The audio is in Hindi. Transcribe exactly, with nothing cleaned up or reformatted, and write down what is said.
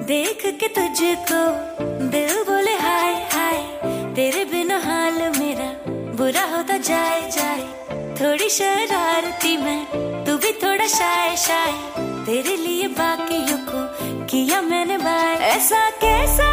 देख के तुझको दिल बोले हाय हाय, तेरे बिना हाल मेरा बुरा होता जाए जाए। थोड़ी शरारती मैं, तू भी थोड़ा शाय शाय, तेरे लिए बाकियों को किया मैंने बाय। ऐसा कैसा